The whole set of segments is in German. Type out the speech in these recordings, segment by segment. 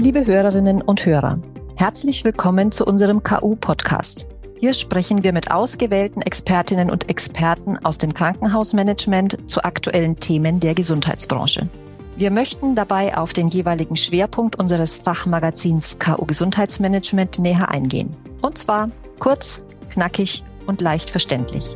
Liebe Hörerinnen und Hörer, herzlich willkommen zu unserem KU-Podcast. Hier sprechen wir mit ausgewählten Expertinnen und Experten aus dem Krankenhausmanagement zu aktuellen Themen der Gesundheitsbranche. Wir möchten dabei auf den jeweiligen Schwerpunkt unseres Fachmagazins KU Gesundheitsmanagement näher eingehen. Und zwar kurz, knackig und leicht verständlich.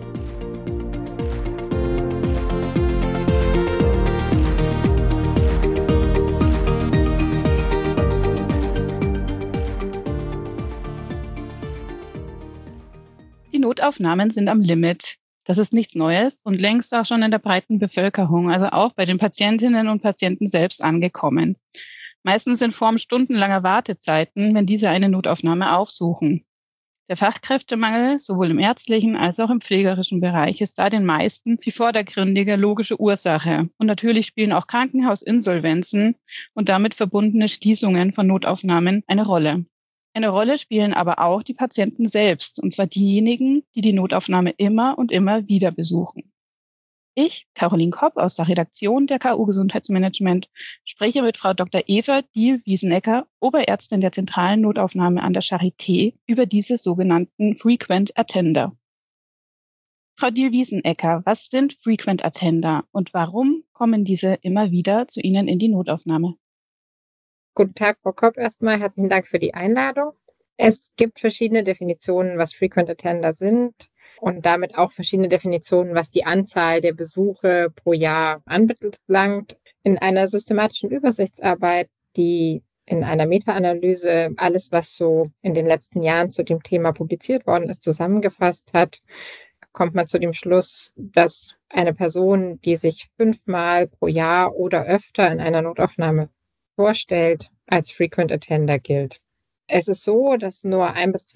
Die Notaufnahmen sind am Limit. Das ist nichts Neues und längst auch schon in der breiten Bevölkerung, also auch bei den Patientinnen und Patienten selbst angekommen. Meistens in Form stundenlanger Wartezeiten, wenn diese eine Notaufnahme aufsuchen. Der Fachkräftemangel, sowohl im ärztlichen als auch im pflegerischen Bereich, ist da den meisten die vordergründige logische Ursache. Und natürlich spielen auch Krankenhausinsolvenzen und damit verbundene Schließungen von Notaufnahmen eine Rolle. Eine Rolle spielen aber auch die Patienten selbst, und zwar diejenigen, die die Notaufnahme immer und immer wieder besuchen. Ich, Caroline Kopp aus der Redaktion der KU Gesundheitsmanagement, spreche mit Frau Dr. Eva Diehl-Wiesenecker, Oberärztin der zentralen Notaufnahme an der Charité, über diese sogenannten Frequent Attender. Frau Diehl-Wiesenecker, was sind Frequent Attender und warum kommen diese immer wieder zu Ihnen in die Notaufnahme? Guten Tag, Frau Kopp. Erstmal herzlichen Dank für die Einladung. Es gibt verschiedene Definitionen, was Frequent Attender sind und damit auch verschiedene Definitionen, was die Anzahl der Besuche pro Jahr anbelangt. In einer systematischen Übersichtsarbeit, die in einer Meta-Analyse alles, was so in den letzten Jahren zu dem Thema publiziert worden ist, zusammengefasst hat, kommt man zu dem Schluss, dass eine Person, die sich 5-mal pro Jahr oder öfter in einer Notaufnahme vorstellt, als Frequent Attender gilt. Es ist so, dass nur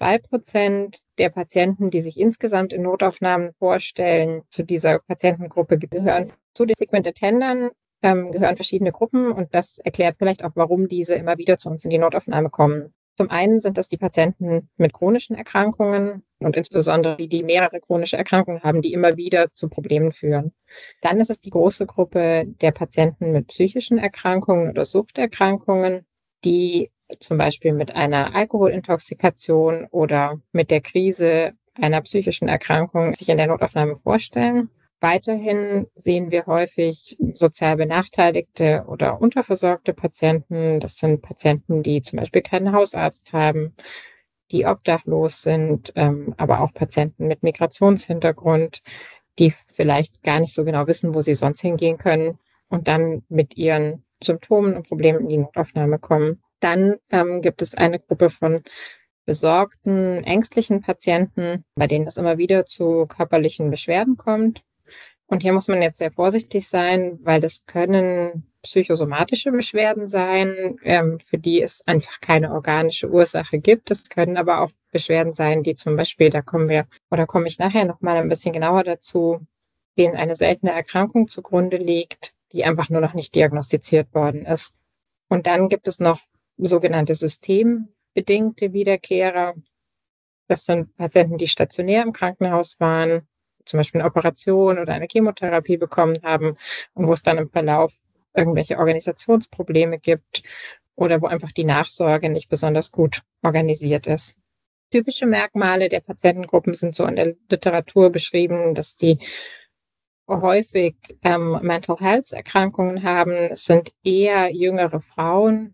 1-2% der Patienten, die sich insgesamt in Notaufnahmen vorstellen, zu dieser Patientengruppe gehören. Zu den Frequent Attendern gehören verschiedene Gruppen und das erklärt vielleicht auch, warum diese immer wieder zu uns in die Notaufnahme kommen. Zum einen sind das die Patienten mit chronischen Erkrankungen und insbesondere die mehrere chronische Erkrankungen haben, die immer wieder zu Problemen führen. Dann ist es die große Gruppe der Patienten mit psychischen Erkrankungen oder Suchterkrankungen, die zum Beispiel mit einer Alkoholintoxikation oder mit der Krise einer psychischen Erkrankung sich in der Notaufnahme vorstellen. Weiterhin sehen wir häufig sozial benachteiligte oder unterversorgte Patienten. Das sind Patienten, die zum Beispiel keinen Hausarzt haben, die obdachlos sind, aber auch Patienten mit Migrationshintergrund, die vielleicht gar nicht so genau wissen, wo sie sonst hingehen können und dann mit ihren Symptomen und Problemen in die Notaufnahme kommen. Dann gibt es eine Gruppe von besorgten, ängstlichen Patienten, bei denen es immer wieder zu körperlichen Beschwerden kommt. Und hier muss man jetzt sehr vorsichtig sein, weil das können psychosomatische Beschwerden sein, für die es einfach keine organische Ursache gibt. Es können aber auch Beschwerden sein, die zum Beispiel, da komme ich nachher nochmal ein bisschen genauer dazu, denen eine seltene Erkrankung zugrunde liegt, die einfach nur noch nicht diagnostiziert worden ist. Und dann gibt es noch sogenannte systembedingte Wiederkehrer. Das sind Patienten, die stationär im Krankenhaus waren, zum Beispiel eine Operation oder eine Chemotherapie bekommen haben und wo es dann im Verlauf irgendwelche Organisationsprobleme gibt oder wo einfach die Nachsorge nicht besonders gut organisiert ist. Typische Merkmale der Patientengruppen sind so in der Literatur beschrieben, dass die häufig Mental Health Erkrankungen haben. Es sind eher jüngere Frauen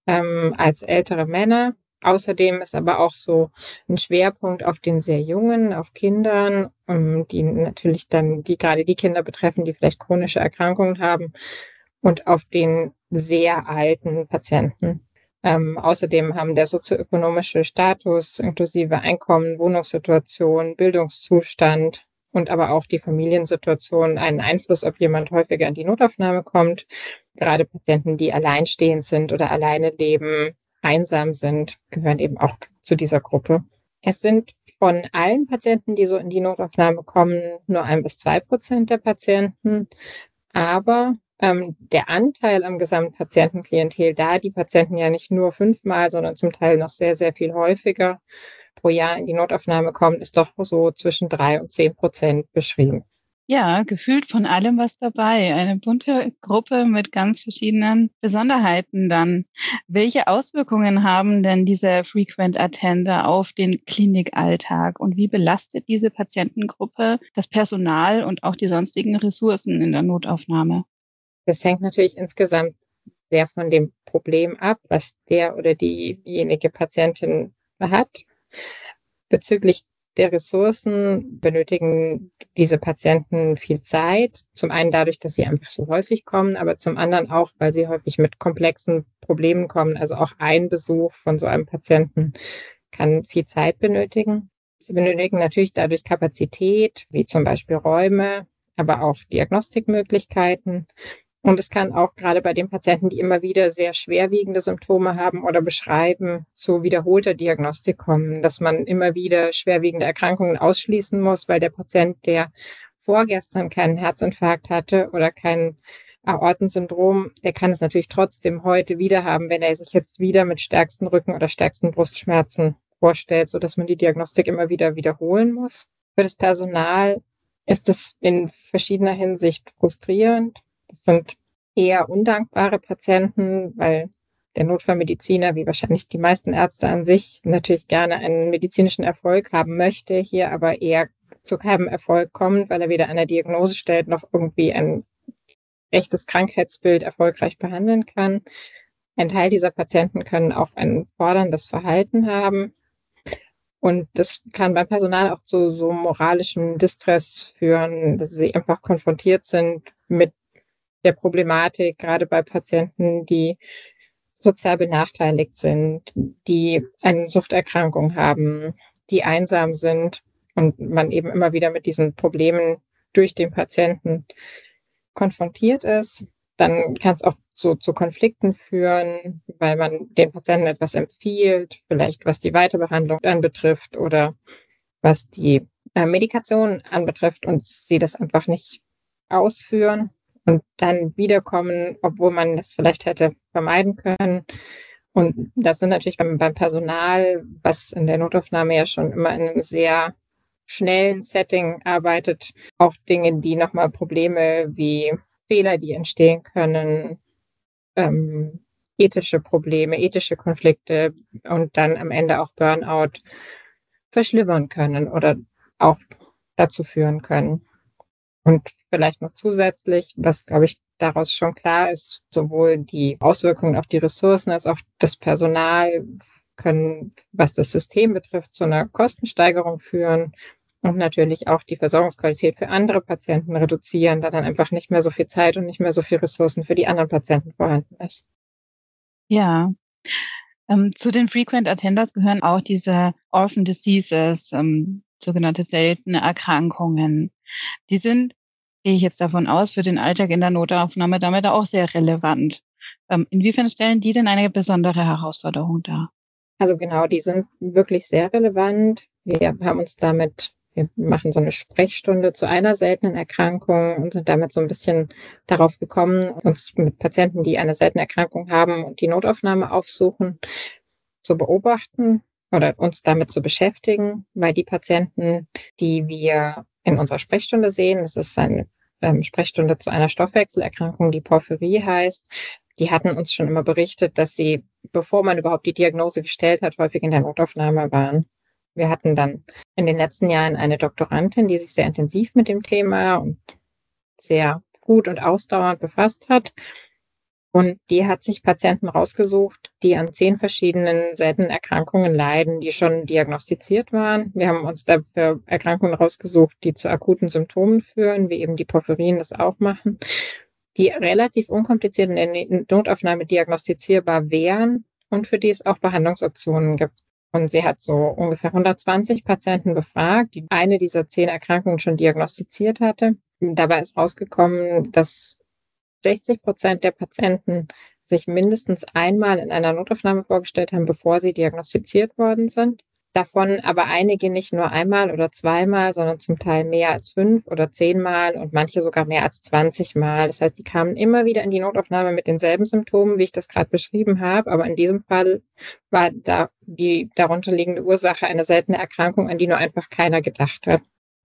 als ältere Männer. Außerdem ist aber auch so ein Schwerpunkt auf den sehr Jungen, auf Kindern, die natürlich dann gerade die Kinder betreffen, die vielleicht chronische Erkrankungen haben und auf den sehr alten Patienten. Außerdem haben der sozioökonomische Status inklusive Einkommen, Wohnungssituation, Bildungszustand und aber auch die Familiensituation einen Einfluss, ob jemand häufiger in die Notaufnahme kommt. Gerade Patienten, die alleinstehend sind oder alleine leben, einsam sind, gehören eben auch zu dieser Gruppe. Es sind von allen Patienten, die so in die Notaufnahme kommen, nur 1-2% der Patienten. Aber der Anteil am Gesamtpatientenklientel, da die Patienten ja nicht nur 5-mal, sondern zum Teil noch sehr, sehr viel häufiger pro Jahr in die Notaufnahme kommen, ist doch so zwischen 3 und 10% beschrieben. Ja, gefühlt von allem was dabei. Eine bunte Gruppe mit ganz verschiedenen Besonderheiten dann. Welche Auswirkungen haben denn diese Frequent Attender auf den Klinikalltag und wie belastet diese Patientengruppe das Personal und auch die sonstigen Ressourcen in der Notaufnahme? Das hängt natürlich insgesamt sehr von dem Problem ab, was der oder diejenige Patientin hat. Bezüglich der Ressourcen benötigen diese Patienten viel Zeit. Zum einen dadurch, dass sie einfach so häufig kommen, aber zum anderen auch, weil sie häufig mit komplexen Problemen kommen. Also auch ein Besuch von so einem Patienten kann viel Zeit benötigen. Sie benötigen natürlich dadurch Kapazität, wie zum Beispiel Räume, aber auch Diagnostikmöglichkeiten. Und es kann auch gerade bei den Patienten, die immer wieder sehr schwerwiegende Symptome haben oder beschreiben, zu wiederholter Diagnostik kommen, dass man immer wieder schwerwiegende Erkrankungen ausschließen muss, weil der Patient, der vorgestern keinen Herzinfarkt hatte oder kein Aortensyndrom, der kann es natürlich trotzdem heute wieder haben, wenn er sich jetzt wieder mit stärksten Rücken- oder stärksten Brustschmerzen vorstellt, sodass man die Diagnostik immer wieder wiederholen muss. Für das Personal ist es in verschiedener Hinsicht frustrierend. Das sind eher undankbare Patienten, weil der Notfallmediziner, wie wahrscheinlich die meisten Ärzte an sich, natürlich gerne einen medizinischen Erfolg haben möchte, hier aber eher zu keinem Erfolg kommt, weil er weder eine Diagnose stellt noch irgendwie ein echtes Krankheitsbild erfolgreich behandeln kann. Ein Teil dieser Patienten können auch ein forderndes Verhalten haben. Und das kann beim Personal auch zu so moralischem Distress führen, dass sie einfach konfrontiert sind mit der Problematik, gerade bei Patienten, die sozial benachteiligt sind, die eine Suchterkrankung haben, die einsam sind und man eben immer wieder mit diesen Problemen durch den Patienten konfrontiert ist. Dann kann es auch so zu Konflikten führen, weil man den Patienten etwas empfiehlt, vielleicht was die Weiterbehandlung anbetrifft oder was die Medikation anbetrifft und sie das einfach nicht ausführen und dann wiederkommen, obwohl man das vielleicht hätte vermeiden können. Und das sind natürlich beim Personal, was in der Notaufnahme ja schon immer in einem sehr schnellen Setting arbeitet, auch Dinge, die nochmal Probleme wie Fehler, die entstehen können, ethische Probleme, ethische Konflikte und dann am Ende auch Burnout verschlimmern können oder auch dazu führen können. Und vielleicht noch zusätzlich, was, glaube ich, daraus schon klar ist, sowohl die Auswirkungen auf die Ressourcen als auch das Personal können, was das System betrifft, zu einer Kostensteigerung führen und natürlich auch die Versorgungsqualität für andere Patienten reduzieren, da dann einfach nicht mehr so viel Zeit und nicht mehr so viel Ressourcen für die anderen Patienten vorhanden ist. Ja, zu den Frequent Attenders gehören auch diese Orphan Diseases, sogenannte seltene Erkrankungen. Die sind, gehe ich jetzt davon aus, für den Alltag in der Notaufnahme damit auch sehr relevant. Inwiefern stellen die denn eine besondere Herausforderung dar? Also genau, die sind wirklich sehr relevant. Wir machen so eine Sprechstunde zu einer seltenen Erkrankung und sind damit so ein bisschen darauf gekommen, uns mit Patienten, die eine seltene Erkrankung haben und die Notaufnahme aufsuchen, zu beobachten oder uns damit zu beschäftigen, weil die Patienten, die wir in unserer Sprechstunde sehen, das ist eine Sprechstunde zu einer Stoffwechselerkrankung, die Porphyrie heißt, die hatten uns schon immer berichtet, dass sie, bevor man überhaupt die Diagnose gestellt hat, häufig in der Notaufnahme waren. Wir hatten dann in den letzten Jahren eine Doktorandin, die sich sehr intensiv mit dem Thema und sehr gut und ausdauernd befasst hat. Und die hat sich Patienten rausgesucht, die an 10 verschiedenen seltenen Erkrankungen leiden, die schon diagnostiziert waren. Wir haben uns dafür Erkrankungen rausgesucht, die zu akuten Symptomen führen, wie eben die Porphyrien das auch machen, die relativ unkompliziert in der Notaufnahme diagnostizierbar wären und für die es auch Behandlungsoptionen gibt. Und sie hat so ungefähr 120 Patienten befragt, die eine dieser 10 Erkrankungen schon diagnostiziert hatte. Dabei ist rausgekommen, dass 60% der Patienten sich mindestens einmal in einer Notaufnahme vorgestellt haben, bevor sie diagnostiziert worden sind. Davon aber einige nicht nur einmal oder zweimal, sondern zum Teil mehr als 5 oder 10 Mal und manche sogar mehr als 20 Mal. Das heißt, die kamen immer wieder in die Notaufnahme mit denselben Symptomen, wie ich das gerade beschrieben habe. Aber in diesem Fall war da die darunterliegende Ursache eine seltene Erkrankung, an die nur einfach keiner gedacht hat.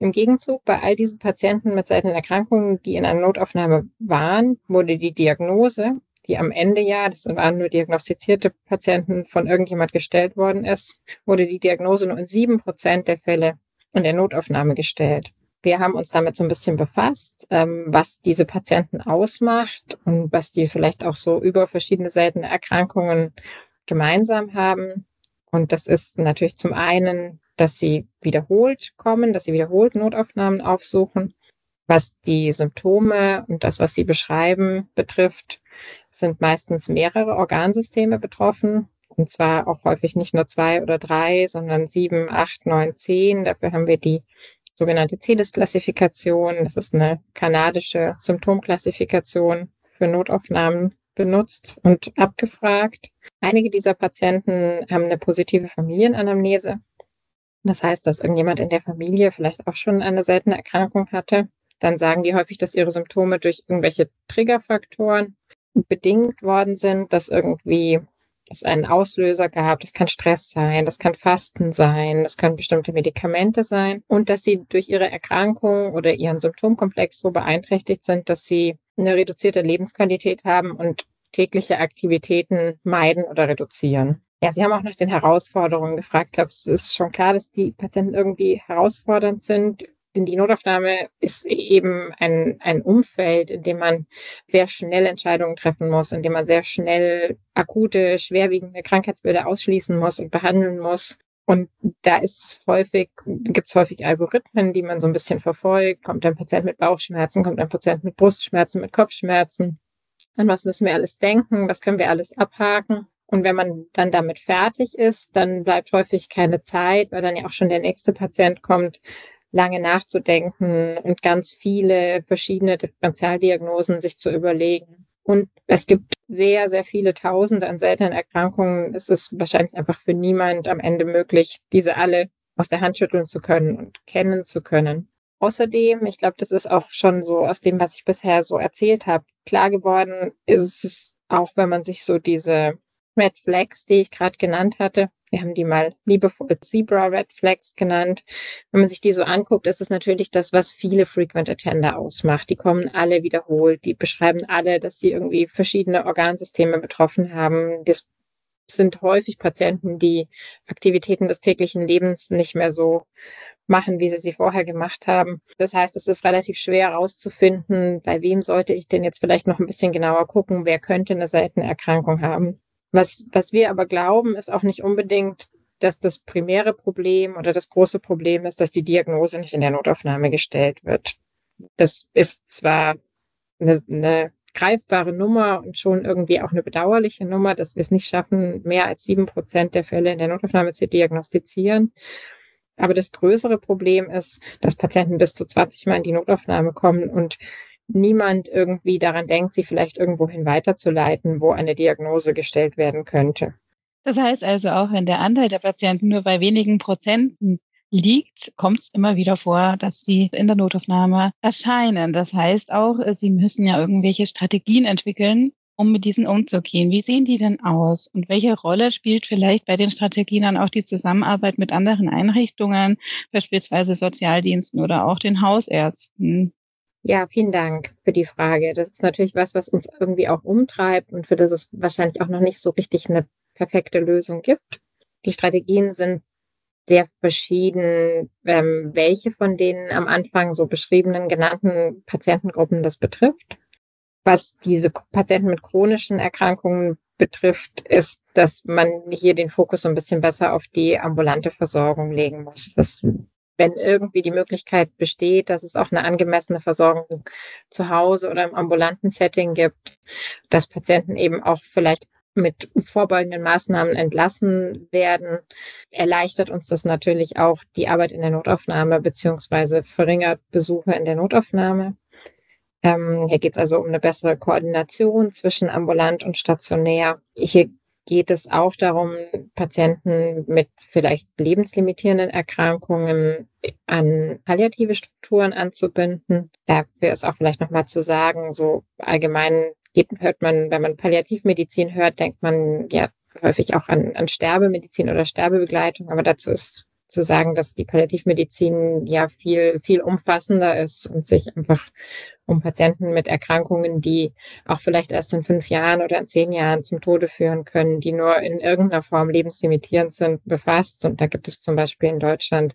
Im Gegenzug, bei all diesen Patienten mit seltenen Erkrankungen, die in einer Notaufnahme waren, wurde die Diagnose, die am Ende ja, das waren nur diagnostizierte Patienten, von irgendjemand gestellt worden ist, wurde die Diagnose nur in 7% der Fälle in der Notaufnahme gestellt. Wir haben uns damit so ein bisschen befasst, was diese Patienten ausmacht und was die vielleicht auch so über verschiedene seltene Erkrankungen gemeinsam haben. Und das ist natürlich zum einen, dass sie wiederholt kommen, dass sie wiederholt Notaufnahmen aufsuchen. Was die Symptome und das, was sie beschreiben, betrifft, sind meistens mehrere Organsysteme betroffen. Und zwar auch häufig nicht nur 2 oder 3, sondern 7, 8, 9, 10. Dafür haben wir die sogenannte CEDIS-Klassifikation. Das ist eine kanadische Symptomklassifikation für Notaufnahmen benutzt und abgefragt. Einige dieser Patienten haben eine positive Familienanamnese. Das heißt, dass irgendjemand in der Familie vielleicht auch schon eine seltene Erkrankung hatte. Dann sagen die häufig, dass ihre Symptome durch irgendwelche Triggerfaktoren bedingt worden sind, dass irgendwie es einen Auslöser gab. Das kann Stress sein, das kann Fasten sein, das können bestimmte Medikamente sein und dass sie durch ihre Erkrankung oder ihren Symptomkomplex so beeinträchtigt sind, dass sie eine reduzierte Lebensqualität haben und tägliche Aktivitäten meiden oder reduzieren. Ja, Sie haben auch nach den Herausforderungen gefragt. Ich glaube, es ist schon klar, dass die Patienten irgendwie herausfordernd sind. Denn die Notaufnahme ist eben ein Umfeld, in dem man sehr schnell Entscheidungen treffen muss, in dem man sehr schnell akute, schwerwiegende Krankheitsbilder ausschließen muss und behandeln muss. Und da gibt es häufig Algorithmen, die man so ein bisschen verfolgt. Kommt ein Patient mit Bauchschmerzen, kommt ein Patient mit Brustschmerzen, mit Kopfschmerzen. An was müssen wir alles denken? Was können wir alles abhaken? Und wenn man dann damit fertig ist, dann bleibt häufig keine Zeit, weil dann ja auch schon der nächste Patient kommt, lange nachzudenken und ganz viele verschiedene Differentialdiagnosen sich zu überlegen. Und es gibt sehr, sehr viele Tausende an seltenen Erkrankungen. Es ist wahrscheinlich einfach für niemand am Ende möglich, diese alle aus der Hand schütteln zu können und kennen zu können. Außerdem, ich glaube, das ist auch schon so aus dem, was ich bisher so erzählt habe, klar geworden ist es auch, wenn man sich so diese Red Flags, die ich gerade genannt hatte, wir haben die mal liebevoll Zebra Red Flags genannt. Wenn man sich die so anguckt, ist es natürlich das, was viele Frequent Attender ausmacht. Die kommen alle wiederholt, die beschreiben alle, dass sie irgendwie verschiedene Organsysteme betroffen haben. Das sind häufig Patienten, die Aktivitäten des täglichen Lebens nicht mehr so machen, wie sie vorher gemacht haben. Das heißt, es ist relativ schwer herauszufinden, bei wem sollte ich denn jetzt vielleicht noch ein bisschen genauer gucken, wer könnte eine seltene Erkrankung haben. Was wir aber glauben, ist auch nicht unbedingt, dass das primäre Problem oder das große Problem ist, dass die Diagnose nicht in der Notaufnahme gestellt wird. Das ist zwar eine greifbare Nummer und schon irgendwie auch eine bedauerliche Nummer, dass wir es nicht schaffen, mehr als 7% der Fälle in der Notaufnahme zu diagnostizieren. Aber das größere Problem ist, dass Patienten bis zu 20 Mal in die Notaufnahme kommen und niemand irgendwie daran denkt, sie vielleicht irgendwohin weiterzuleiten, wo eine Diagnose gestellt werden könnte. Das heißt also, auch wenn der Anteil der Patienten nur bei wenigen Prozenten liegt, kommt es immer wieder vor, dass sie in der Notaufnahme erscheinen. Das heißt auch, sie müssen ja irgendwelche Strategien entwickeln, um mit diesen umzugehen. Wie sehen die denn aus? Und welche Rolle spielt vielleicht bei den Strategien dann auch die Zusammenarbeit mit anderen Einrichtungen, beispielsweise Sozialdiensten oder auch den Hausärzten? Ja, vielen Dank für die Frage. Das ist natürlich was uns irgendwie auch umtreibt und für das es wahrscheinlich auch noch nicht so richtig eine perfekte Lösung gibt. Die Strategien sind sehr verschieden, welche von den am Anfang so beschriebenen, genannten Patientengruppen das betrifft. Was diese Patienten mit chronischen Erkrankungen betrifft, ist, dass man hier den Fokus so ein bisschen besser auf die ambulante Versorgung legen muss. Wenn irgendwie die Möglichkeit besteht, dass es auch eine angemessene Versorgung zu Hause oder im ambulanten Setting gibt, dass Patienten eben auch vielleicht mit vorbeugenden Maßnahmen entlassen werden, erleichtert uns das natürlich auch die Arbeit in der Notaufnahme beziehungsweise verringert Besuche in der Notaufnahme. Hier geht es also um eine bessere Koordination zwischen ambulant und stationär. Hier geht es auch darum, Patienten mit vielleicht lebenslimitierenden Erkrankungen an palliative Strukturen anzubinden. Dafür ist auch vielleicht nochmal zu sagen, so allgemein hört man, wenn man Palliativmedizin hört, denkt man ja häufig auch an Sterbemedizin oder Sterbebegleitung, aber dazu ist zu sagen, dass die Palliativmedizin ja viel, viel umfassender ist und sich einfach um Patienten mit Erkrankungen, die auch vielleicht erst in 5 Jahren oder in 10 Jahren zum Tode führen können, die nur in irgendeiner Form lebenslimitierend sind, befasst. Und da gibt es zum Beispiel in Deutschland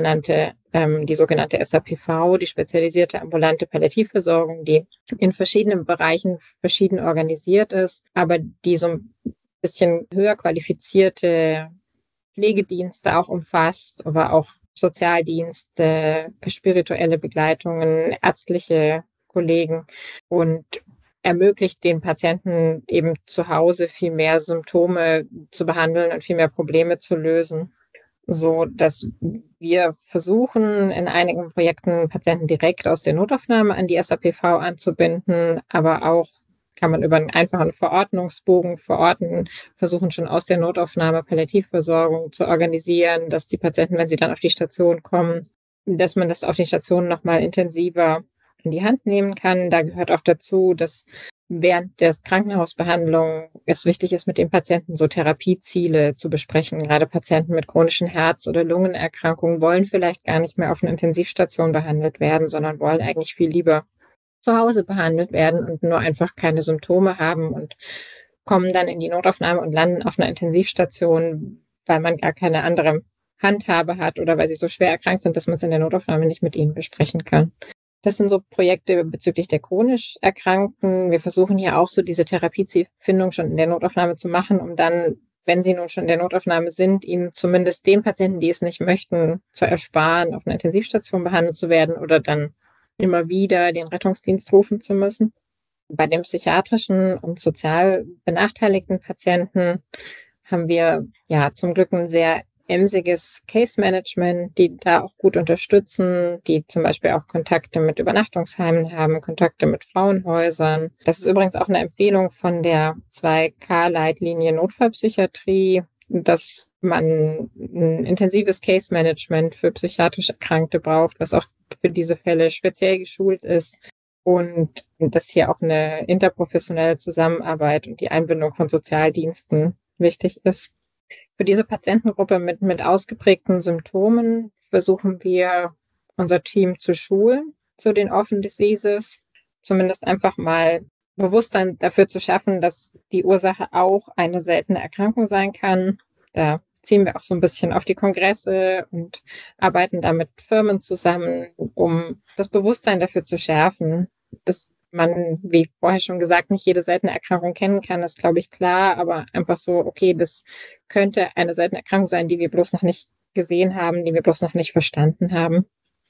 die sogenannte SAPV, die spezialisierte ambulante Palliativversorgung, die in verschiedenen Bereichen verschieden organisiert ist, aber die so ein bisschen höher qualifizierte Pflegedienste auch umfasst, aber auch Sozialdienste, spirituelle Begleitungen, ärztliche Kollegen und ermöglicht den Patienten eben zu Hause viel mehr Symptome zu behandeln und viel mehr Probleme zu lösen, so dass wir versuchen, in einigen Projekten Patienten direkt aus der Notaufnahme an die SAPV anzubinden, aber auch kann man über einen einfachen Verordnungsbogen verorten, versuchen schon aus der Notaufnahme Palliativversorgung zu organisieren, dass die Patienten, wenn sie dann auf die Station kommen, dass man das auf den Stationen nochmal intensiver in die Hand nehmen kann. Da gehört auch dazu, dass während der Krankenhausbehandlung es wichtig ist, mit den Patienten so Therapieziele zu besprechen. Gerade Patienten mit chronischen Herz- oder Lungenerkrankungen wollen vielleicht gar nicht mehr auf einer Intensivstation behandelt werden, sondern wollen eigentlich viel lieber zu Hause behandelt werden und nur einfach keine Symptome haben und kommen dann in die Notaufnahme und landen auf einer Intensivstation, weil man gar keine andere Handhabe hat oder weil sie so schwer erkrankt sind, dass man es in der Notaufnahme nicht mit ihnen besprechen kann. Das sind so Projekte bezüglich der chronisch Erkrankten. Wir versuchen hier auch so diese Therapiezielfindung schon in der Notaufnahme zu machen, um dann, wenn sie nun schon in der Notaufnahme sind, ihnen zumindest den Patienten, die es nicht möchten, zu ersparen, auf einer Intensivstation behandelt zu werden oder dann immer wieder den Rettungsdienst rufen zu müssen. Bei den psychiatrischen und sozial benachteiligten Patienten haben wir ja zum Glück ein sehr emsiges Case-Management, die da auch gut unterstützen, die zum Beispiel auch Kontakte mit Übernachtungsheimen haben, Kontakte mit Frauenhäusern. Das ist übrigens auch eine Empfehlung von der 2K-Leitlinie Notfallpsychiatrie, dass man ein intensives Case-Management für psychiatrisch Erkrankte braucht, was auch für diese Fälle speziell geschult ist und dass hier auch eine interprofessionelle Zusammenarbeit und die Einbindung von Sozialdiensten wichtig ist. Für diese Patientengruppe mit ausgeprägten Symptomen versuchen wir, unser Team zu schulen zu den Orphan Diseases, zumindest einfach mal Bewusstsein dafür zu schaffen, dass die Ursache auch eine seltene Erkrankung sein kann. Da ziehen wir auch so ein bisschen auf die Kongresse und arbeiten da mit Firmen zusammen, um das Bewusstsein dafür zu schärfen, dass man, wie vorher schon gesagt, nicht jede seltene Erkrankung kennen kann, ist, glaube ich, klar, aber einfach so, okay, das könnte eine seltene Erkrankung sein, die wir bloß noch nicht gesehen haben, die wir bloß noch nicht verstanden haben.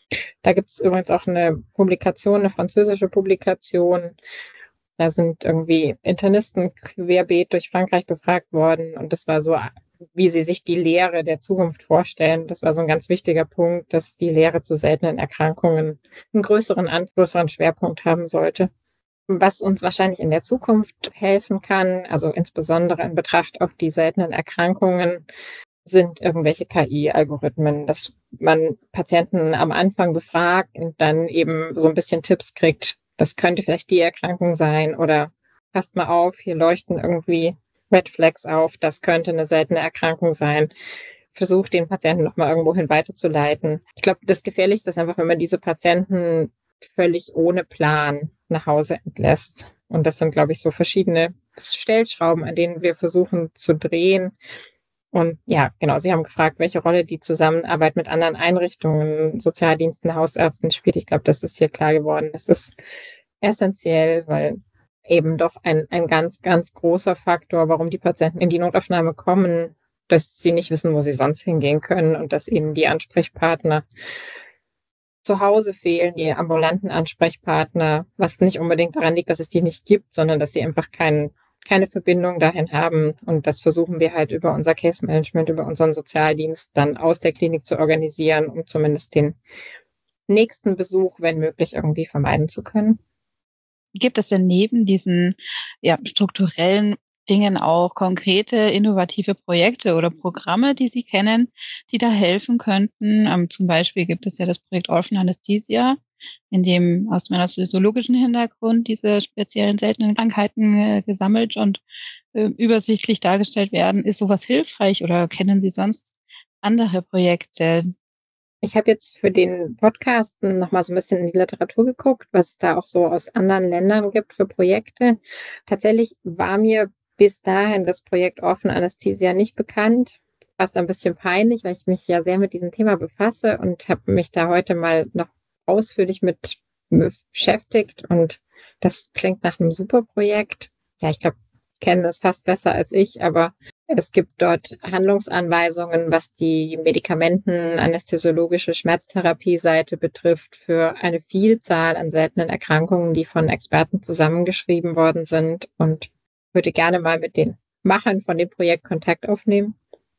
Da gibt es übrigens auch eine Publikation, eine französische Publikation. Da sind irgendwie Internisten querbeet durch Frankreich befragt worden und das war so, wie sie sich die Lehre der Zukunft vorstellen. Das war so ein ganz wichtiger Punkt, dass die Lehre zu seltenen Erkrankungen einen größeren Schwerpunkt haben sollte. Was uns wahrscheinlich in der Zukunft helfen kann, also insbesondere in Betracht auf die seltenen Erkrankungen, sind irgendwelche KI-Algorithmen, dass man Patienten am Anfang befragt und dann eben so ein bisschen Tipps kriegt, das könnte vielleicht die Erkrankung sein oder passt mal auf, hier leuchten irgendwie Red Flags auf, das könnte eine seltene Erkrankung sein. Versucht den Patienten nochmal irgendwohin weiterzuleiten. Ich glaube, das Gefährlichste ist einfach, wenn man diese Patienten völlig ohne Plan nach Hause entlässt. Und das sind, glaube ich, so verschiedene Stellschrauben, an denen wir versuchen zu drehen. Und ja, genau, Sie haben gefragt, welche Rolle die Zusammenarbeit mit anderen Einrichtungen, Sozialdiensten, Hausärzten spielt. Ich glaube, das ist hier klar geworden. Das ist essentiell, weil eben doch ein ganz, ganz großer Faktor, warum die Patienten in die Notaufnahme kommen, dass sie nicht wissen, wo sie sonst hingehen können und dass ihnen die Ansprechpartner zu Hause fehlen, die ambulanten Ansprechpartner, was nicht unbedingt daran liegt, dass es die nicht gibt, sondern dass sie einfach keine Verbindung dahin haben. Und das versuchen wir halt über unser Case Management, über unseren Sozialdienst dann aus der Klinik zu organisieren, um zumindest den nächsten Besuch, wenn möglich, irgendwie vermeiden zu können. Gibt es denn neben diesen strukturellen Dingen auch konkrete, innovative Projekte oder Programme, die Sie kennen, die da helfen könnten? Zum Beispiel gibt es ja das Projekt Orphan Anesthesia, in dem aus meinem soziologischen Hintergrund diese speziellen seltenen Krankheiten gesammelt und übersichtlich dargestellt werden. Ist sowas hilfreich oder kennen Sie sonst andere Projekte? Ich habe jetzt für den Podcast nochmal so ein bisschen in die Literatur geguckt, was es da auch so aus anderen Ländern gibt für Projekte. Tatsächlich war mir bis dahin das Projekt Orphan Anesthesia nicht bekannt. Fast ein bisschen peinlich, weil ich mich ja sehr mit diesem Thema befasse und habe mich da heute mal noch ausführlich mit beschäftigt. Und das klingt nach einem super Projekt. Ja, ich glaube, kennen das fast besser als ich, aber es gibt dort Handlungsanweisungen, was die medikamenten-anästhesiologische Schmerztherapie-Seite betrifft, für eine Vielzahl an seltenen Erkrankungen, die von Experten zusammengeschrieben worden sind, und würde gerne mal mit den Machern von dem Projekt Kontakt aufnehmen.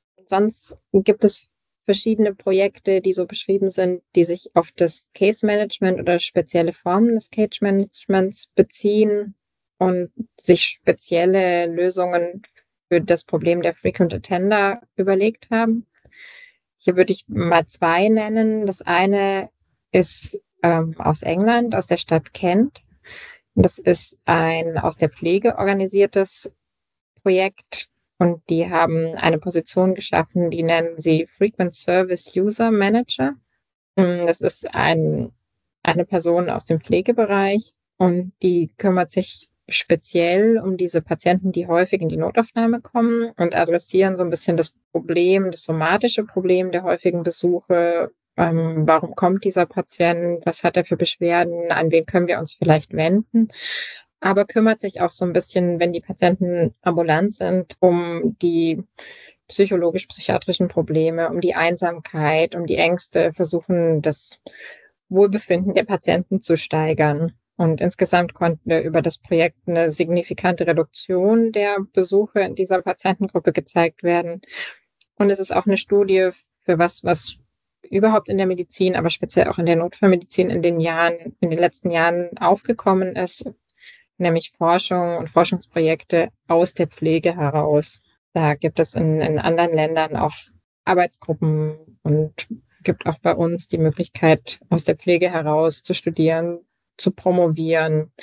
Sonst gibt es verschiedene Projekte, die so beschrieben sind, die sich auf das Case Management oder spezielle Formen des Case Managements beziehen und sich spezielle Lösungen für das Problem der Frequent Attender überlegt haben. Hier würde ich mal 2 nennen. Das eine ist aus England, aus der Stadt Kent. Das ist ein aus der Pflege organisiertes Projekt und die haben eine Position geschaffen, die nennen sie Frequent Service User Manager. Das ist eine Person aus dem Pflegebereich und die kümmert sich speziell um diese Patienten, die häufig in die Notaufnahme kommen und adressieren so ein bisschen das Problem, das somatische Problem der häufigen Besuche. Warum kommt dieser Patient? Was hat er für Beschwerden? An wen können wir uns vielleicht wenden? Aber kümmert sich auch so ein bisschen, wenn die Patienten ambulant sind, um die psychologisch-psychiatrischen Probleme, um die Einsamkeit, um die Ängste, versuchen das Wohlbefinden der Patienten zu steigern. Und insgesamt konnte über das Projekt eine signifikante Reduktion der Besuche in dieser Patientengruppe gezeigt werden. Und es ist auch eine Studie für was überhaupt in der Medizin, aber speziell auch in der Notfallmedizin in den letzten Jahren aufgekommen ist, nämlich Forschung und Forschungsprojekte aus der Pflege heraus. Da gibt es in anderen Ländern auch Arbeitsgruppen und gibt auch bei uns die Möglichkeit, aus der Pflege heraus zu studieren, zu promovieren.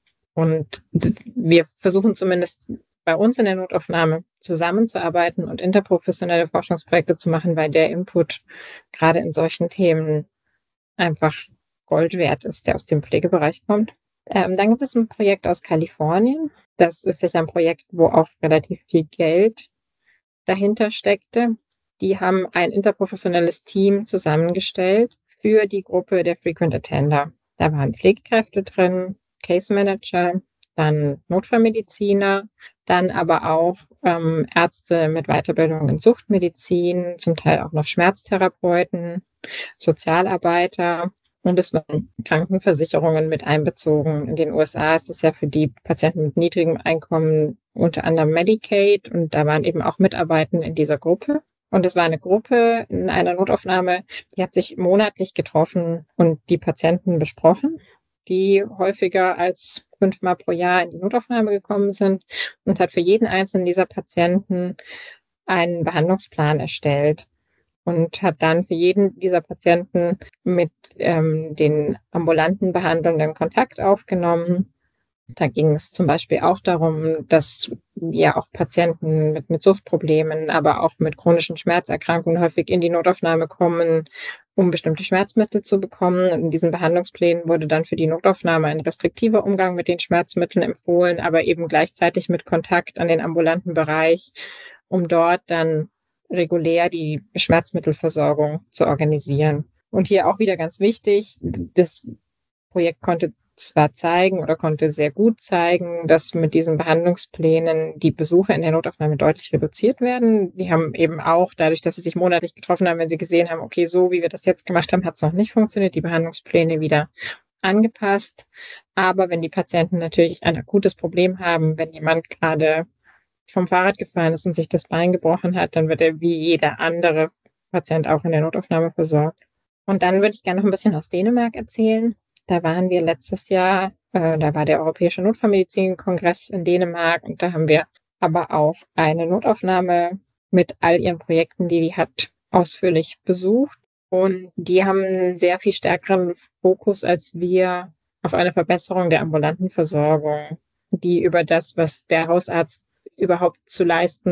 Und wir versuchen zumindest bei uns in der Notaufnahme zusammenzuarbeiten und interprofessionelle Forschungsprojekte zu machen, weil der Input gerade in solchen Themen einfach Gold wert ist, der aus dem Pflegebereich kommt. Dann gibt es ein Projekt aus Kalifornien. Das ist sicher ein Projekt, wo auch relativ viel Geld dahinter steckte. Die haben ein interprofessionelles Team zusammengestellt für die Gruppe der Frequent Attender. Da waren Pflegekräfte drin, Case Manager, dann Notfallmediziner, dann aber auch Ärzte mit Weiterbildung in Suchtmedizin, zum Teil auch noch Schmerztherapeuten, Sozialarbeiter. Und es waren Krankenversicherungen mit einbezogen. In den USA ist es ja für die Patienten mit niedrigem Einkommen unter anderem Medicaid. Und da waren eben auch Mitarbeitende in dieser Gruppe. Und es war eine Gruppe in einer Notaufnahme, die hat sich monatlich getroffen und die Patienten besprochen, die häufiger als 5-mal pro Jahr in die Notaufnahme gekommen sind, und hat für jeden einzelnen dieser Patienten einen Behandlungsplan erstellt. Und hat dann für jeden dieser Patienten mit den ambulanten Behandelnden Kontakt aufgenommen. Da ging es zum Beispiel auch darum, dass ja auch Patienten mit Suchtproblemen, aber auch mit chronischen Schmerzerkrankungen häufig in die Notaufnahme kommen, um bestimmte Schmerzmittel zu bekommen. Und in diesen Behandlungsplänen wurde dann für die Notaufnahme ein restriktiver Umgang mit den Schmerzmitteln empfohlen, aber eben gleichzeitig mit Kontakt an den ambulanten Bereich, um dort dann regulär die Schmerzmittelversorgung zu organisieren. Und hier auch wieder ganz wichtig, das Projekt konnte zwar zeigen oder konnte sehr gut zeigen, dass mit diesen Behandlungsplänen die Besuche in der Notaufnahme deutlich reduziert werden. Die haben eben auch, dadurch, dass sie sich monatlich getroffen haben, wenn sie gesehen haben, okay, so wie wir das jetzt gemacht haben, hat es noch nicht funktioniert, die Behandlungspläne wieder angepasst. Aber wenn die Patienten natürlich ein akutes Problem haben, wenn jemand gerade vom Fahrrad gefallen ist und sich das Bein gebrochen hat, dann wird er wie jeder andere Patient auch in der Notaufnahme versorgt. Und dann würde ich gerne noch ein bisschen aus Dänemark erzählen. Da waren wir letztes Jahr, da war der Europäische Notfallmedizin-Kongress in Dänemark, und da haben wir aber auch eine Notaufnahme mit all ihren Projekten, die hat, ausführlich besucht. Und die haben einen sehr viel stärkeren Fokus als wir auf eine Verbesserung der ambulanten Versorgung, die über das, was der Hausarzt überhaupt zu leisten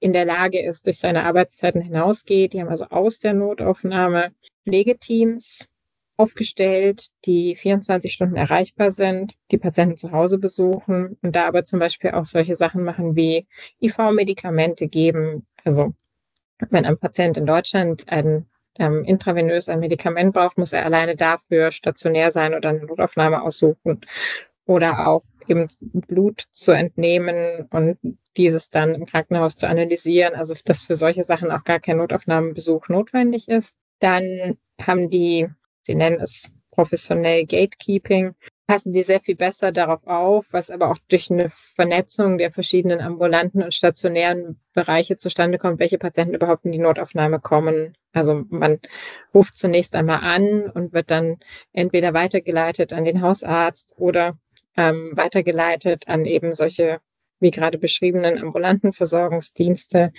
in der Lage ist, durch seine Arbeitszeiten hinausgeht. Die haben also aus der Notaufnahme Pflegeteams aufgestellt, die 24 Stunden erreichbar sind, die Patienten zu Hause besuchen und da aber zum Beispiel auch solche Sachen machen wie IV-Medikamente geben. Also wenn ein Patient in Deutschland intravenös ein Medikament braucht, muss er alleine dafür stationär sein oder eine Notaufnahme aussuchen oder auch eben Blut zu entnehmen und dieses dann im Krankenhaus zu analysieren, also dass für solche Sachen auch gar kein Notaufnahmebesuch notwendig ist. Dann haben die, sie nennen es professionell Gatekeeping, passen die sehr viel besser darauf auf, was aber auch durch eine Vernetzung der verschiedenen ambulanten und stationären Bereiche zustande kommt, welche Patienten überhaupt in die Notaufnahme kommen. Also man ruft zunächst einmal an und wird dann entweder weitergeleitet an den Hausarzt oder weitergeleitet an eben solche, wie gerade beschriebenen, ambulanten Versorgungsdienste.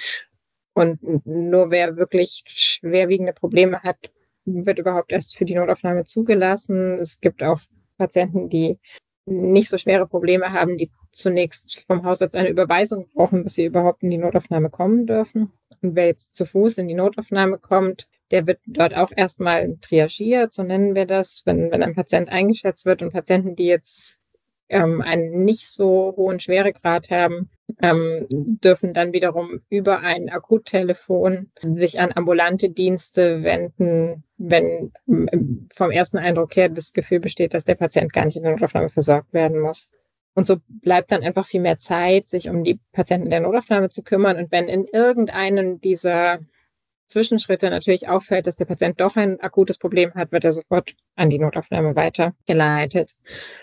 Und nur wer wirklich schwerwiegende Probleme hat, wird überhaupt erst für die Notaufnahme zugelassen. Es gibt auch Patienten, die nicht so schwere Probleme haben, die zunächst vom Hausarzt eine Überweisung brauchen, bis sie überhaupt in die Notaufnahme kommen dürfen. Und wer jetzt zu Fuß in die Notaufnahme kommt, der wird dort auch erstmal triagiert, so nennen wir das, wenn ein Patient eingeschätzt wird. Und Patienten, die jetzt einen nicht so hohen Schweregrad haben, dürfen dann wiederum über ein Akuttelefon sich an ambulante Dienste wenden, wenn vom ersten Eindruck her das Gefühl besteht, dass der Patient gar nicht in der Notaufnahme versorgt werden muss. Und so bleibt dann einfach viel mehr Zeit, sich um die Patienten der Notaufnahme zu kümmern. Und wenn in irgendeinem dieser Zwischenschritte natürlich auffällt, dass der Patient doch ein akutes Problem hat, wird er sofort an die Notaufnahme weitergeleitet.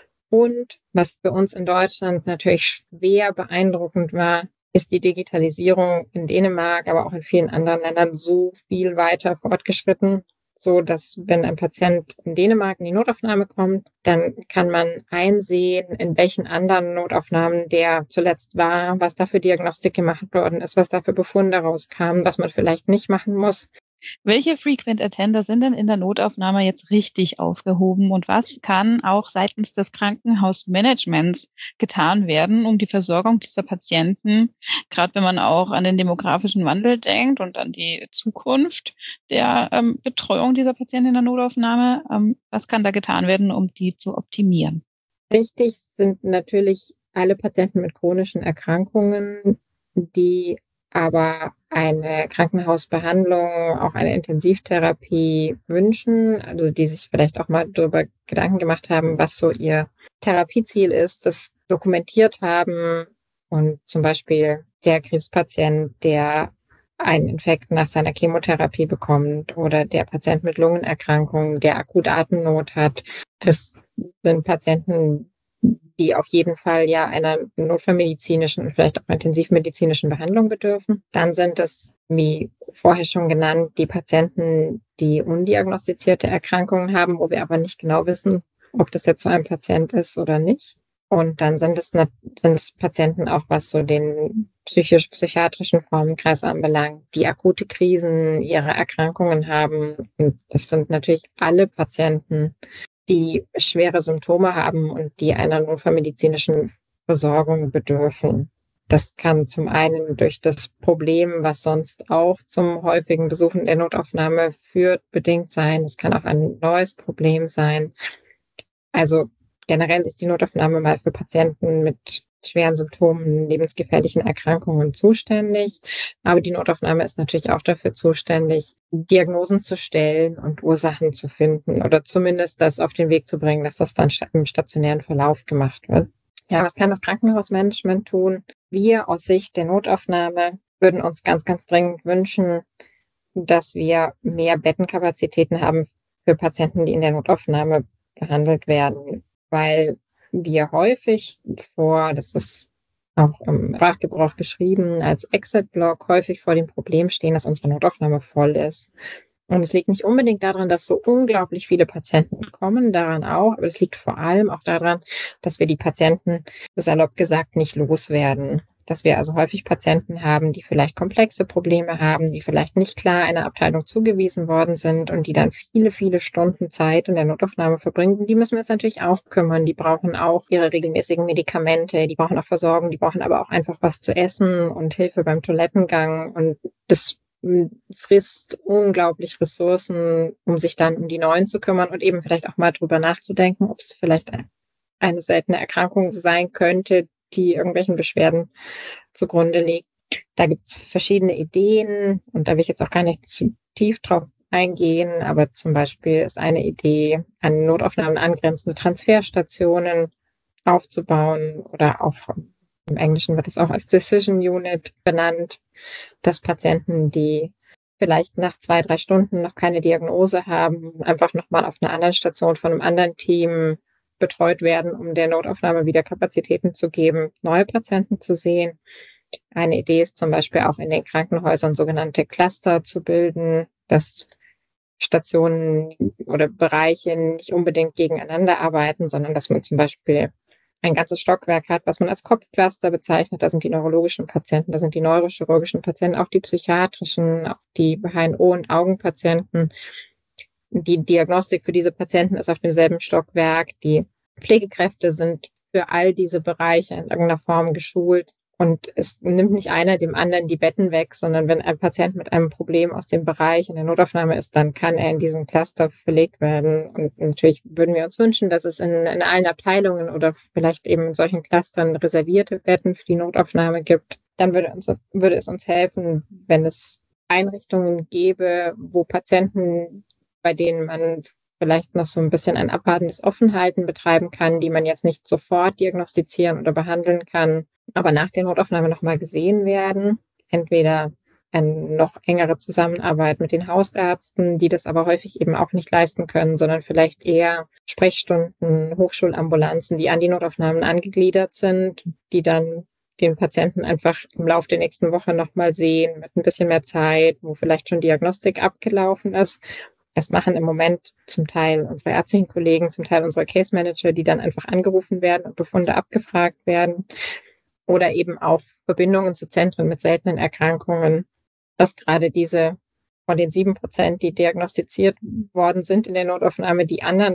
Und was für uns in Deutschland natürlich schwer beeindruckend war, ist die Digitalisierung in Dänemark, aber auch in vielen anderen Ländern so viel weiter fortgeschritten, so dass wenn ein Patient in Dänemark in die Notaufnahme kommt, dann kann man einsehen, in welchen anderen Notaufnahmen der zuletzt war, was da für Diagnostik gemacht worden ist, was da für Befunde rauskamen, was man vielleicht nicht machen muss. Welche Frequent Attender sind denn in der Notaufnahme jetzt richtig aufgehoben und was kann auch seitens des Krankenhausmanagements getan werden, um die Versorgung dieser Patienten, gerade wenn man auch an den demografischen Wandel denkt und an die Zukunft der Betreuung dieser Patienten in der Notaufnahme, was kann da getan werden, um die zu optimieren? Richtig sind natürlich alle Patienten mit chronischen Erkrankungen, die aber eine Krankenhausbehandlung, auch eine Intensivtherapie wünschen, also die sich vielleicht auch mal darüber Gedanken gemacht haben, was so ihr Therapieziel ist, das dokumentiert haben und zum Beispiel der Krebspatient, der einen Infekt nach seiner Chemotherapie bekommt oder der Patient mit Lungenerkrankungen, der akut Atemnot hat. Das sind Patienten, die auf jeden Fall ja einer notfallmedizinischen und vielleicht auch intensivmedizinischen Behandlung bedürfen. Dann sind es, wie vorher schon genannt, die Patienten, die undiagnostizierte Erkrankungen haben, wo wir aber nicht genau wissen, ob das jetzt so ein Patient ist oder nicht. Und dann sind es Patienten auch, was so den psychisch-psychiatrischen Formenkreis anbelangt, die akute Krisen, ihre Erkrankungen haben. Und das sind natürlich alle Patienten, die schwere Symptome haben und die einer notfallmedizinischen Versorgung bedürfen. Das kann zum einen durch das Problem, was sonst auch zum häufigen Besuchen der Notaufnahme führt, bedingt sein. Es kann auch ein neues Problem sein. Also generell ist die Notaufnahme mal für Patienten mit schweren Symptomen, lebensgefährlichen Erkrankungen zuständig. Aber die Notaufnahme ist natürlich auch dafür zuständig, Diagnosen zu stellen und Ursachen zu finden oder zumindest das auf den Weg zu bringen, dass das dann im stationären Verlauf gemacht wird. Ja, was kann das Krankenhausmanagement tun? Wir aus Sicht der Notaufnahme würden uns ganz, ganz dringend wünschen, dass wir mehr Bettenkapazitäten haben für Patienten, die in der Notaufnahme behandelt werden, weil wir häufig das ist auch im Sprachgebrauch beschrieben, als Exit-Block häufig vor dem Problem stehen, dass unsere Notaufnahme voll ist. Und es liegt nicht unbedingt daran, dass so unglaublich viele Patienten kommen, daran auch, aber es liegt vor allem auch daran, dass wir die Patienten, salopp gesagt, nicht loswerden. dass wir also häufig Patienten haben, die vielleicht komplexe Probleme haben, die vielleicht nicht klar einer Abteilung zugewiesen worden sind und die dann viele, viele Stunden Zeit in der Notaufnahme verbringen. Die müssen wir uns natürlich auch kümmern. Die brauchen auch ihre regelmäßigen Medikamente, die brauchen auch Versorgung, die brauchen aber auch einfach was zu essen und Hilfe beim Toilettengang. Und das frisst unglaublich Ressourcen, um sich dann um die Neuen zu kümmern und eben vielleicht auch mal drüber nachzudenken, ob es vielleicht eine seltene Erkrankung sein könnte, die irgendwelchen Beschwerden zugrunde liegt. Da gibt es verschiedene Ideen und da will ich jetzt auch gar nicht zu tief drauf eingehen, aber zum Beispiel ist eine Idee, an Notaufnahmen angrenzende Transferstationen aufzubauen oder auch im Englischen wird es auch als Decision Unit benannt, dass Patienten, die vielleicht nach 2-3 Stunden noch keine Diagnose haben, einfach nochmal auf einer anderen Station von einem anderen Team betreut werden, um der Notaufnahme wieder Kapazitäten zu geben, neue Patienten zu sehen. Eine Idee ist zum Beispiel auch in den Krankenhäusern sogenannte Cluster zu bilden, dass Stationen oder Bereiche nicht unbedingt gegeneinander arbeiten, sondern dass man zum Beispiel ein ganzes Stockwerk hat, was man als Kopfcluster bezeichnet. Da sind die neurologischen Patienten, da sind die neurochirurgischen Patienten, auch die psychiatrischen, auch die HNO- und Augenpatienten. Die Diagnostik für diese Patienten ist auf demselben Stockwerk. Die Pflegekräfte sind für all diese Bereiche in irgendeiner Form geschult. Und es nimmt nicht einer dem anderen die Betten weg, sondern wenn ein Patient mit einem Problem aus dem Bereich in der Notaufnahme ist, dann kann er in diesen Cluster verlegt werden. Und natürlich würden wir uns wünschen, dass es in allen Abteilungen oder vielleicht eben in solchen Clustern reservierte Betten für die Notaufnahme gibt. Dann würde es uns helfen, wenn es Einrichtungen gäbe, wo Patienten, bei denen man vielleicht noch so ein bisschen ein abwartendes Offenhalten betreiben kann, die man jetzt nicht sofort diagnostizieren oder behandeln kann, aber nach der Notaufnahme nochmal gesehen werden. Entweder eine noch engere Zusammenarbeit mit den Hausärzten, die das aber häufig eben auch nicht leisten können, sondern vielleicht eher Sprechstunden, Hochschulambulanzen, die an die Notaufnahmen angegliedert sind, die dann den Patienten einfach im Laufe der nächsten Woche nochmal sehen, mit ein bisschen mehr Zeit, wo vielleicht schon Diagnostik abgelaufen ist. Das machen im Moment zum Teil unsere ärztlichen Kollegen, zum Teil unsere Case Manager, die dann einfach angerufen werden und Befunde abgefragt werden. Oder eben auch Verbindungen zu Zentren mit seltenen Erkrankungen, dass gerade diese von den 7%, die diagnostiziert worden sind in der Notaufnahme, die anderen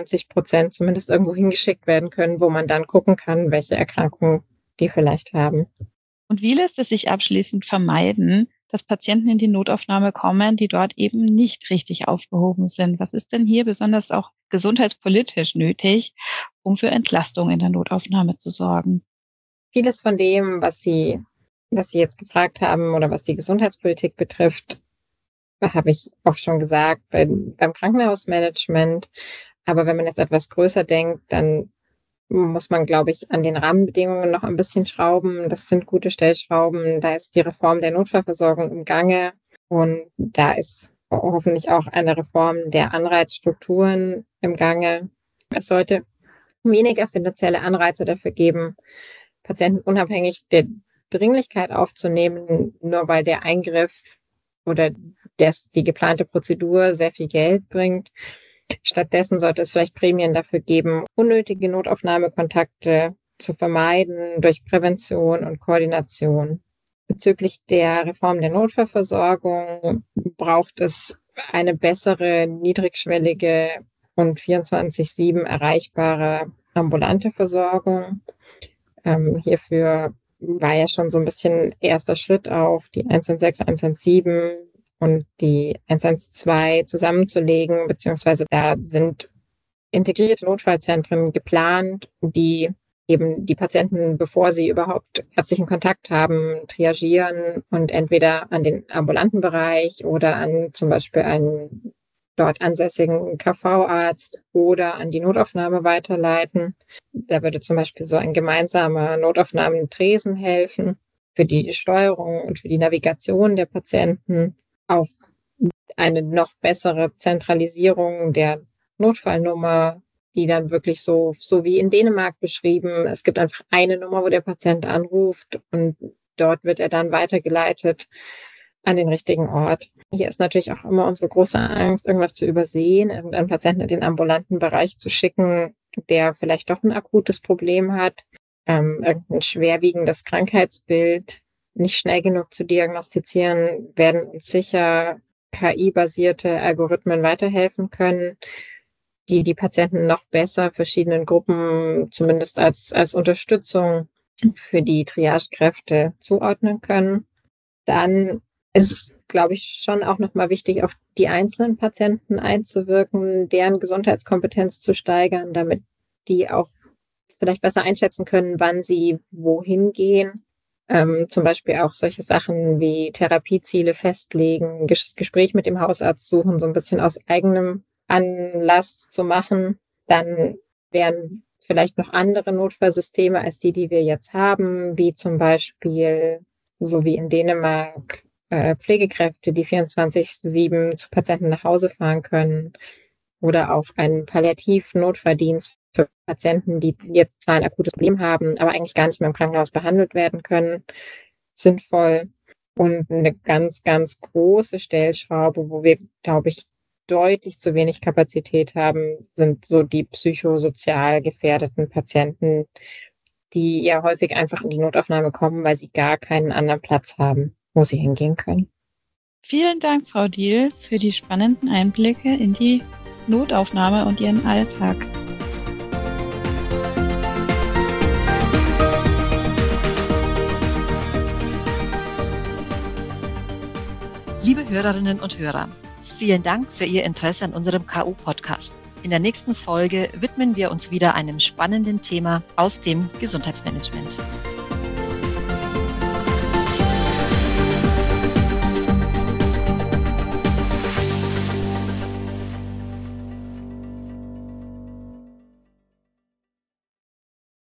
93% zumindest irgendwo hingeschickt werden können, wo man dann gucken kann, welche Erkrankungen die vielleicht haben. Und wie lässt es sich abschließend vermeiden, dass Patienten in die Notaufnahme kommen, die dort eben nicht richtig aufgehoben sind? Was ist denn hier besonders auch gesundheitspolitisch nötig, um für Entlastung in der Notaufnahme zu sorgen? Vieles von dem, was Sie jetzt gefragt haben oder was die Gesundheitspolitik betrifft, habe ich auch schon gesagt beim Krankenhausmanagement. Aber wenn man jetzt etwas größer denkt, dann muss man, glaube ich, an den Rahmenbedingungen noch ein bisschen schrauben. Das sind gute Stellschrauben. Da ist die Reform der Notfallversorgung im Gange. Und da ist hoffentlich auch eine Reform der Anreizstrukturen im Gange. Es sollte weniger finanzielle Anreize dafür geben, Patienten unabhängig der Dringlichkeit aufzunehmen, nur weil der Eingriff oder die geplante Prozedur sehr viel Geld bringt. Stattdessen sollte es vielleicht Prämien dafür geben, unnötige Notaufnahmekontakte zu vermeiden durch Prävention und Koordination. Bezüglich der Reform der Notfallversorgung braucht es eine bessere, niedrigschwellige und 24/7 erreichbare ambulante Versorgung. Hierfür war ja schon so ein bisschen erster Schritt auch, die 116, 117 und die 112 zusammenzulegen, beziehungsweise da sind integrierte Notfallzentren geplant, die eben die Patienten, bevor sie überhaupt ärztlichen Kontakt haben, triagieren und entweder an den ambulanten Bereich oder an zum Beispiel einen dort ansässigen KV-Arzt oder an die Notaufnahme weiterleiten. Da würde zum Beispiel so ein gemeinsamer Notaufnahmentresen helfen für die Steuerung und für die Navigation der Patienten. Auch eine noch bessere Zentralisierung der Notfallnummer, die dann wirklich so wie in Dänemark beschrieben, es gibt einfach eine Nummer, wo der Patient anruft und dort wird er dann weitergeleitet an den richtigen Ort. Hier ist natürlich auch immer unsere große Angst, irgendwas zu übersehen, irgendeinen Patienten in den ambulanten Bereich zu schicken, der vielleicht doch ein akutes Problem hat. irgendein schwerwiegendes Krankheitsbild nicht schnell genug zu diagnostizieren, werden uns sicher KI-basierte Algorithmen weiterhelfen können, die die Patienten noch besser verschiedenen Gruppen zumindest als Unterstützung für die Triagekräfte zuordnen können. Dann ist, glaube ich, schon auch nochmal wichtig, auf die einzelnen Patienten einzuwirken, deren Gesundheitskompetenz zu steigern, damit die auch vielleicht besser einschätzen können, wann sie wohin gehen. Zum Beispiel auch solche Sachen wie Therapieziele festlegen, Gespräch mit dem Hausarzt suchen, so ein bisschen aus eigenem Anlass zu machen. Dann wären vielleicht noch andere Notfallsysteme als die wir jetzt haben, wie zum Beispiel, so wie in Dänemark, Pflegekräfte, die 24/7 zu Patienten nach Hause fahren können, oder auch einen Palliativ-Notfalldienst für Patienten, die jetzt zwar ein akutes Problem haben, aber eigentlich gar nicht mehr im Krankenhaus behandelt werden können, sinnvoll. Und eine ganz, ganz große Stellschraube, wo wir, glaube ich, deutlich zu wenig Kapazität haben, sind so die psychosozial gefährdeten Patienten, die ja häufig einfach in die Notaufnahme kommen, weil sie gar keinen anderen Platz haben, wo sie hingehen können. Vielen Dank, Frau Diehl, für die spannenden Einblicke in die Notaufnahme und ihren Alltag. Liebe Hörerinnen und Hörer, vielen Dank für Ihr Interesse an unserem KU-Podcast. In der nächsten Folge widmen wir uns wieder einem spannenden Thema aus dem Gesundheitsmanagement.